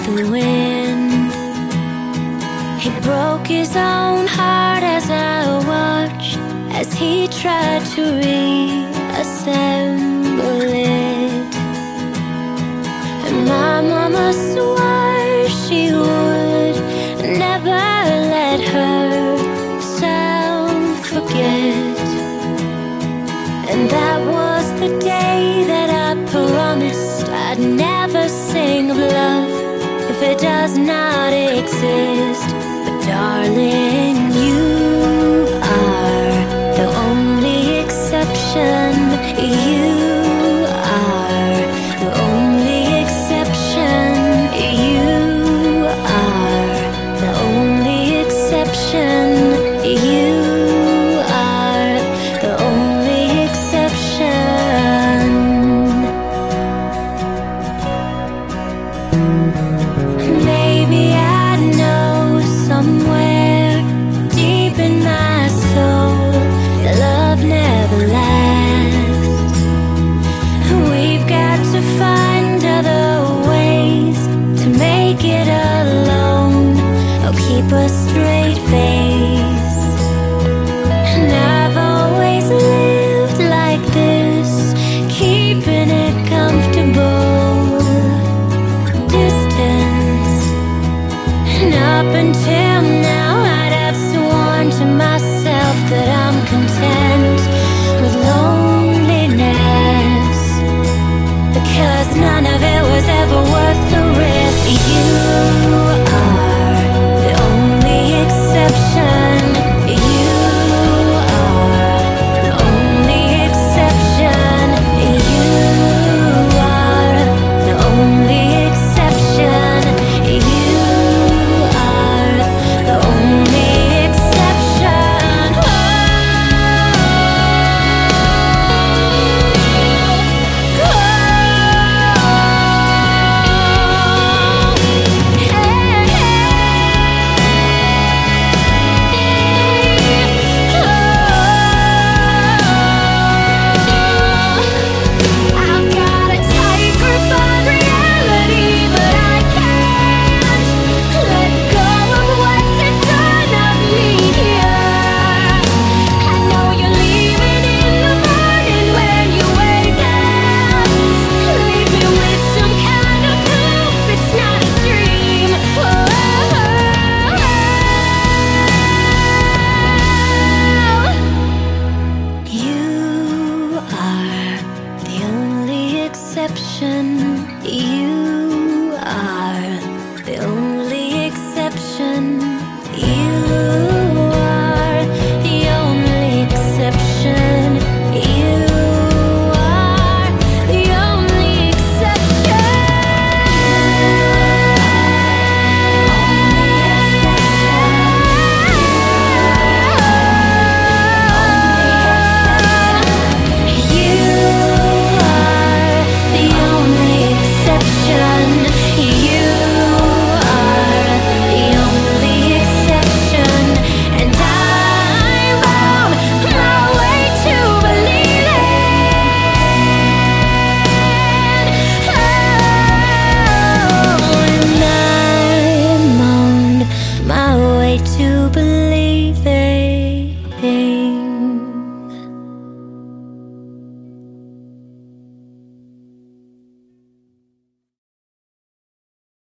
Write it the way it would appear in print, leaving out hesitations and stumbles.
the wind. He broke his own heart as I watched, as he tried to reassemble it. And my mama swore she would never let herself forget. And that was the day that I promised I'd never sing of love if it does not exist. But darling, you are the only exception. You are the only exception. You are the only exception. You are the only exception. Maybe I know somewhere deep in my soul that love never lasts. We've got to find other ways to make it alone, or keep a straight face. And I've always lived like this, keeping it comfortable, distance, and up until